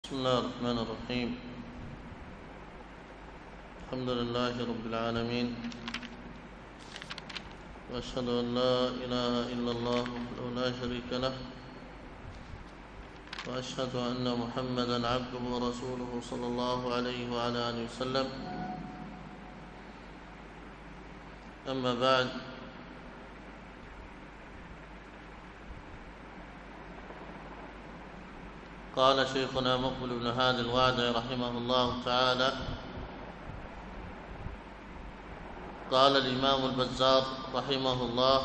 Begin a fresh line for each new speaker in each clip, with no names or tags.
بسم الله الرحمن الرحيم. الحمد لله رب العالمين، وأشهد أن لا إله إلا الله وحده لا شريك له، وأشهد أن محمدًا عبده ورسوله صلى الله عليه وعلى آله وسلم. أما بعد، قال شيخنا مقبل بن هادي الوادعي رحمه الله تعالى: قال الإمام البزار رحمه الله،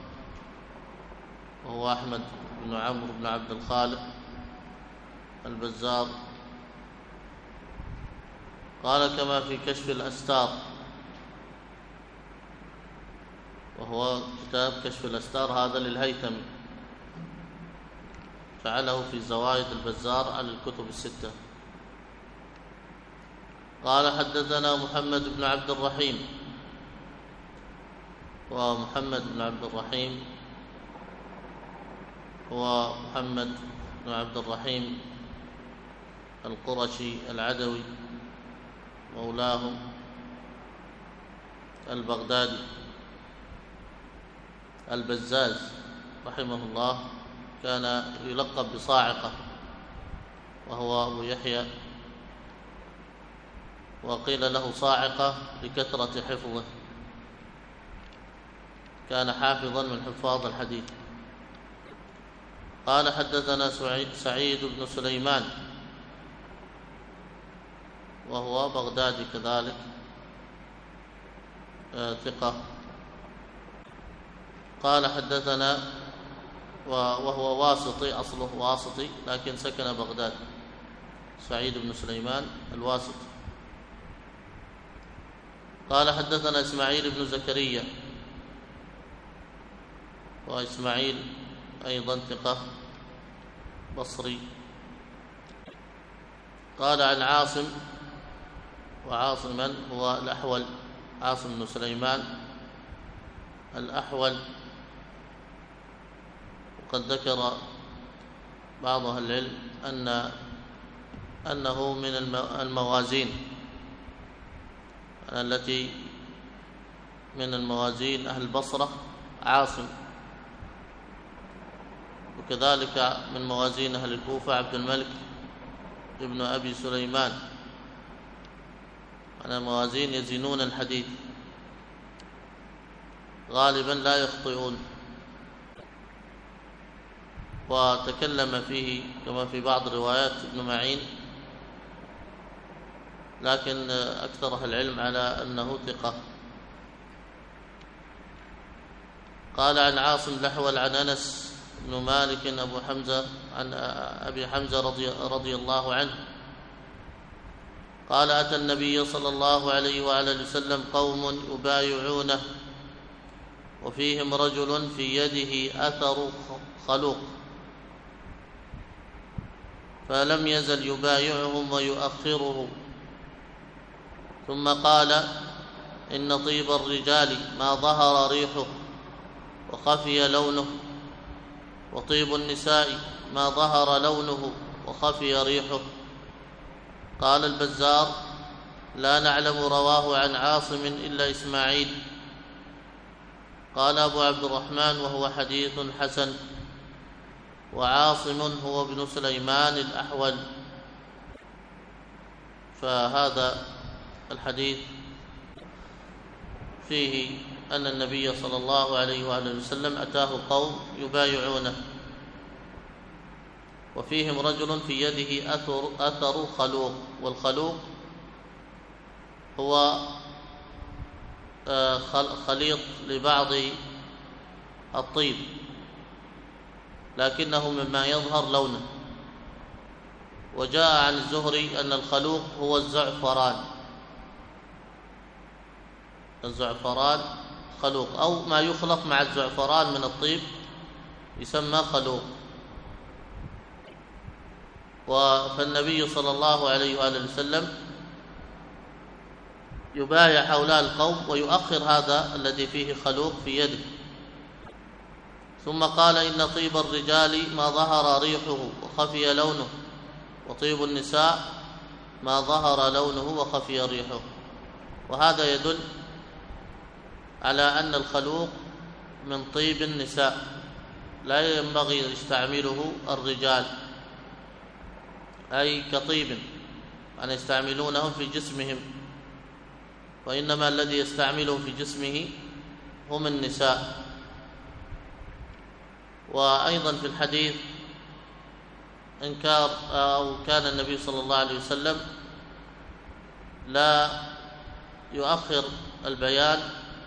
وهو أحمد بن عمرو بن عبد الخالق البزار، قال كما في كشف الأستار، وهو كتاب كشف الأستار هذا للهيثمي، فعله في زوائد البزار على الكتب الستة. قال حدثنا محمد بن عبد الرحيم، ومحمد بن عبد الرحيم هو محمد بن عبد الرحيم القرشي العدوي مولاهم البغدادي البزاز رحمه الله، كان يلقب بصاعقة، وهو أبو يحيى، وقيل له صاعقة لكثرة حفظه، كان حافظا من حفاظ الحديث. قال حدثنا سعيد بن سليمان، وهو بغدادي كذلك، ثقة. قال حدثنا، وهو واسطي، أصله واسطي لكن سكن بغداد، سعيد بن سليمان الواسطي. قال حدثنا إسماعيل بن زكريا، وإسماعيل أيضا ثقة بصري. قال عن عاصم، وعاصما هو الأحول، عاصم بن سليمان الأحول، وقد ذكر بعض أهل العلم أنه من الموازين التي من الموازين أهل البصرة عاصم، وكذلك من موازين أهل الكوفة عبد الملك ابن أبي سليمان. أنا موازين يزنون الحديث غالبا لا يخطئون، وتكلم فيه كما في بعض روايات ابن معين، لكن أكثر أهل العلم على أنه ثقة. قال عن عاصم الأحول عن أنس بن مالك أبو حمزة عن أبي حمزة رضي الله عنه قال: أتى النبي صلى الله عليه وآله وسلم قوم يبايعونه، وفيهم رجل في يده أثر خلوق، فلم يزل يبايعهم ويؤخره، ثم قال: إن طيب الرجال ما ظهر ريحه وخفي لونه، وطيب النساء ما ظهر لونه وخفي ريحه. قال البزار: لا نعلم رواه عن عاصم إلا إسماعيل. قال أبو عبد الرحمن: وهو حديث حسن، وعاصم هو ابن سليمان الأحول. فهذا الحديث فيه أن النبي صلى الله عليه وآله وسلم أتاه قوم يبايعونه، وفيهم رجل في يده أثر خلوق، والخلوق هو خليط لبعض الطيب، لكنه مما يظهر لونه. وجاء عن الزهري أن الخلوق هو الزعفران، الزعفران خلوق، أو ما يخلط مع الزعفران من الطيب يسمى خلوق. فالنبي صلى الله عليه وآله وسلم يبايع هؤلاء القوم ويؤخر هذا الذي فيه خلوق في يده، ثم قال: إن طيب الرجال ما ظهر ريحه وخفي لونه، وطيب النساء ما ظهر لونه وخفي ريحه. وهذا يدل على أن الخلوق من طيب النساء لا ينبغي أن يستعمله الرجال، أي كطيب أن يستعملونه في جسمهم، وإنما الذي يستعمله في جسمه هم النساء. وأيضا في الحديث إنكار أو كان النبي صلى الله عليه وسلم لا يؤخر البيان،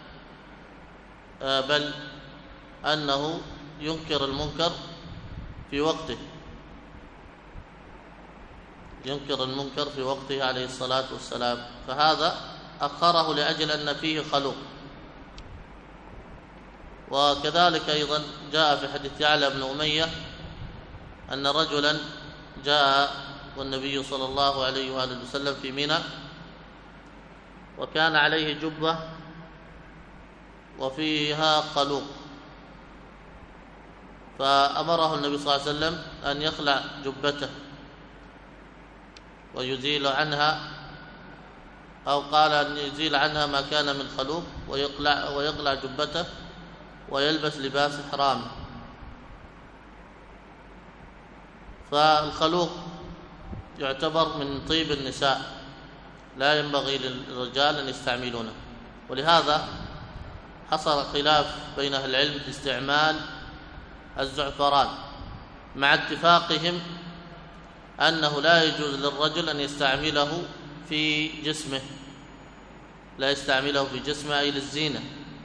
بل أنه ينكر المنكر في وقته، ينكر المنكر في وقته عليه الصلاة والسلام، فهذا أخره لأجل أن فيه خلوق. وكذلك أيضا جاء في حديث يعلى بن أمية أن رجلا جاء والنبي صلى الله عليه وآله وسلم في منى، وكان عليه جبة وفيها خلوق، فأمره النبي صلى الله عليه وسلم أن يخلع جبته ويزيل عنها، أو قال أن يزيل عنها ما كان من خلوق ويقلع جبته ويلبس لباس إحرامه. فالخلوق يعتبر من طيب النساء، لا ينبغي للرجال أن يستعملونه. ولهذا حصل خلاف بين أهل العلم في استعمال الزعفران، مع اتفاقهم أنه لا يجوز للرجل أن يستعمله في جسمه، لا يستعمله في جسمه أي للزينة.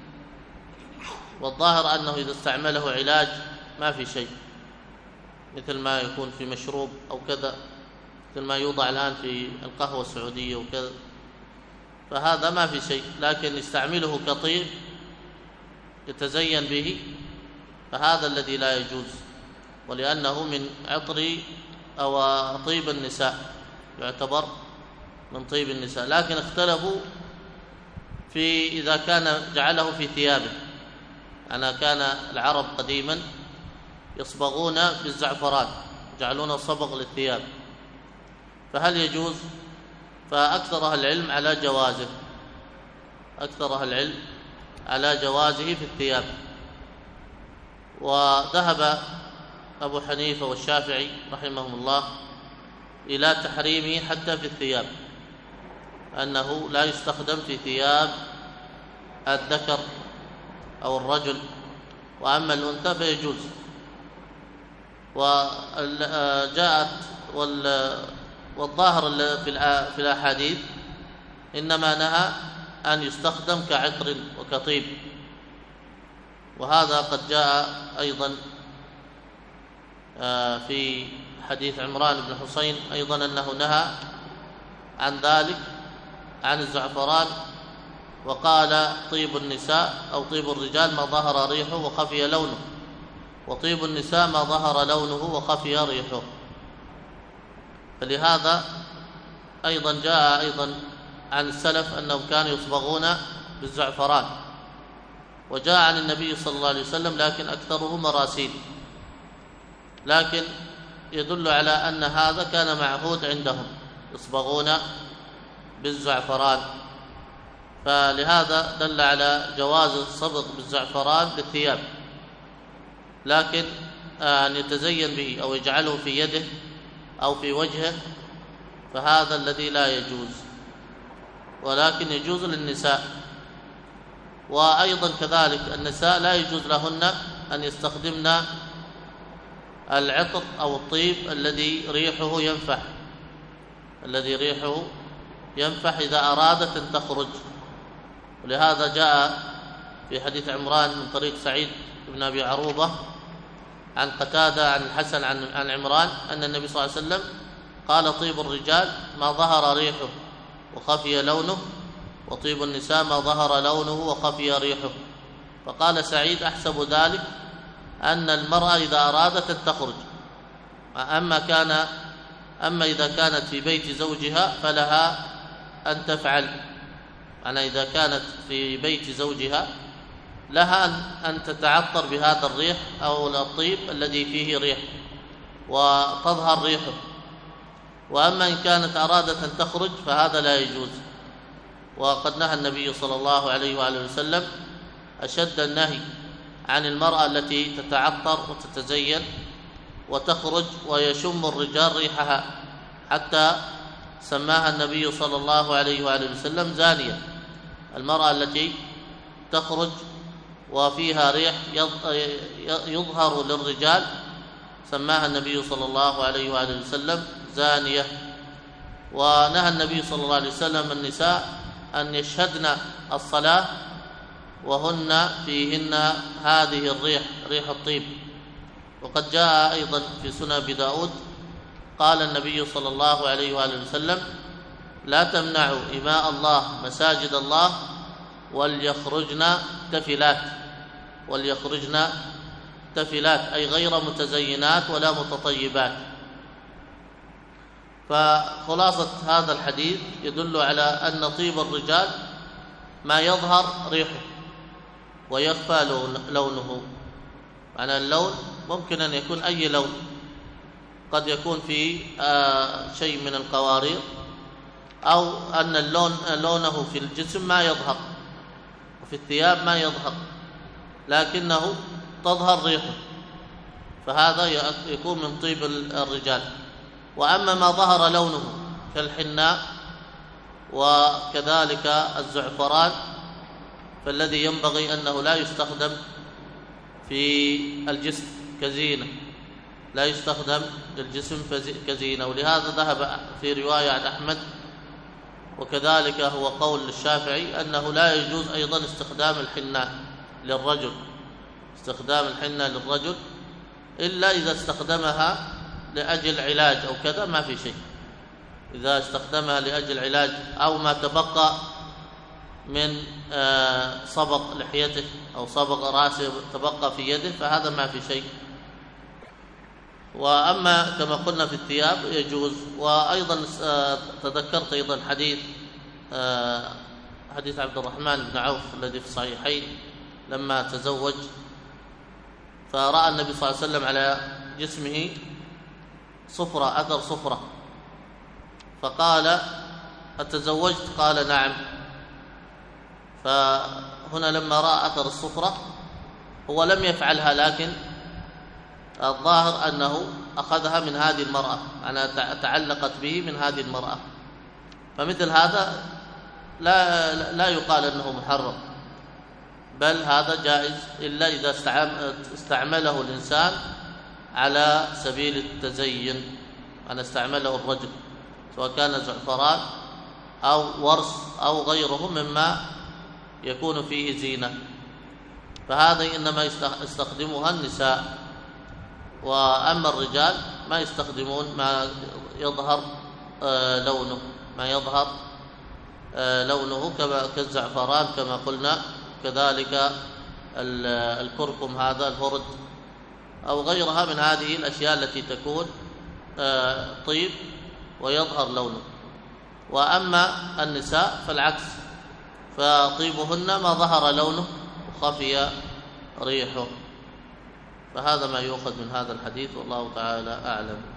والظاهر أنه إذا استعمله علاج ما في شيء، مثل ما يكون في مشروب أو كذا، مثل ما يوضع الآن في القهوة السعودية وكذا، فهذا ما في شيء. لكن يستعمله كطيب يتزين به، فهذا الذي لا يجوز، ولأنه من عطر أو طيب النساء، يعتبر من طيب النساء. لكن اختلفوا في إذا كان جعله في ثيابه. أنا كان العرب قديما يصبغون بالزعفران، يجعلون صبغ للثياب، فهل يجوز؟ فأكثر أهل العلم على جوازه، أكثر أهل العلم على جوازه في الثياب. وذهب أبو حنيفة والشافعي رحمهم الله إلى تحريمه حتى في الثياب، أنه لا يستخدم في ثياب الذكر أو الرجل، وأما الأنثى فيجوز. وجاءت والظاهر في الأحاديث إنما نهى أن يستخدم كعطر وكطيب. وهذا قد جاء أيضا في حديث عمران بن حسين أيضا أنه نهى عن ذلك، عن الزعفران، وقال طيب النساء أو طيب الرجال ما ظهر ريحه وخفي لونه، وطيب النساء ما ظهر لونه وخفي ريحه. فلهذا أيضا جاء أيضا عن السلف أنهم كانوا يصبغون بالزعفران، وجاء عن النبي صلى الله عليه وسلم، لكن أكثره مراسيل، لكن يدل على أن هذا كان معهود عندهم، يصبغون بالزعفران، فلهذا دل على جواز الصبغ بالزعفران للثياب. لكن أن يتزين به أو يجعله في يده أو في وجهه فهذا الذي لا يجوز، ولكن يجوز للنساء. وأيضا كذلك النساء لا يجوز لهن أن يستخدمن العطر أو الطيب الذي ريحه ينفح، الذي ريحه ينفح إذا أرادت أن تخرج. ولهذا جاء في حديث عمران من طريق سعيد بن أبي عروبة عن قتادة عن الحسن عن عمران أن النبي صلى الله عليه وسلم قال طيب الرجال ما ظهر ريحه وخفي لونه، وطيب النساء ما ظهر لونه وخفي ريحه. فقال سعيد أحسب ذلك أن المرأة إذا أرادت أن تخرج، أما إذا كانت في بيت زوجها فلها أن تفعل. أنا إذا كانت في بيت زوجها لها أن تتعطر بهذا الريح أو الطيب الذي فيه ريح وتظهر ريحه. وأما إن كانت أرادت أن تخرج فهذا لا يجوز. وقد نهى النبي صلى الله عليه وآله وسلم أشد النهي عن المرأة التي تتعطر وتتزين وتخرج ويشم الرجال ريحها، حتى سماها النبي صلى الله عليه وآله وسلم زانية. المرأة التي تخرج وفيها ريح يظهر للرجال سماها النبي صلى الله عليه وآله وسلم زانية. ونهى النبي صلى الله عليه وسلم النساء أن يشهدن الصلاة وهن فيهن هذه الريح، ريح الطيب. وقد جاء أيضا في سنن أبي داود قال النبي صلى الله عليه وآله وسلم: لا تمنعوا إماء الله مساجد الله وليخرجن تفلات، أي غير متزينات ولا متطيبات. فخلاصة هذا الحديث يدل على أن طيب الرجال ما يظهر ريحه ويخفى لونه. معنى اللون ممكن أن يكون أي لون، قد يكون في شيء من القوارير، أو أن لونه في الجسم ما يظهر وفي الثياب ما يظهر، لكنه تظهر ريحه، فهذا يكون من طيب الرجال. وأما ما ظهر لونه كالحناء وكذلك الزعفران فالذي ينبغي أنه لا يستخدم في الجسم كزينة، لا يستخدم للجسم كزينة. ولهذا ذهب في رواية عن أحمد وكذلك هو قول للشافعي أنه لا يجوز أيضا استخدام الحناء للرجل إلا إذا استخدمها لأجل علاج أو كذا ما في شيء. إذا استخدمها لأجل علاج أو ما تبقى من صبغ لحيته أو صبغ رأسه تبقى في يده فهذا ما في شيء. وأما كما قلنا في الثياب يجوز. وأيضا تذكرت أيضا حديث عبد الرحمن بن عوف الذي في الصحيحين لما تزوج فرأى النبي صلى الله عليه وسلم على جسمه صفرة، أثر صفرة، فقال: أتزوجت؟ قال: نعم. فهنا لما رأى أثر الصفرة هو لم يفعلها، لكن الظاهر أنه أخذها من هذه المرأة، أنا تعلقت به من هذه المرأة. فمثل هذا لا يقال أنه محرم، بل هذا جائز إلا إذا استعمله الإنسان على سبيل التزين، أن استعمله الرجل سواء كان زعفران أو ورس أو غيره مما يكون فيه زينة، فهذا إنما يستخدمها النساء. وأما الرجال ما يستخدمون ما يظهر لونه كالزعفران كما قلنا، كذلك الكركم هذا الهرد أو غيرها من هذه الأشياء التي تكون طيب ويظهر لونه. وأما النساء فالعكس، فطيبهن ما ظهر لونه وخفي ريحه. فهذا ما يؤخذ من هذا الحديث، والله تعالى أعلم.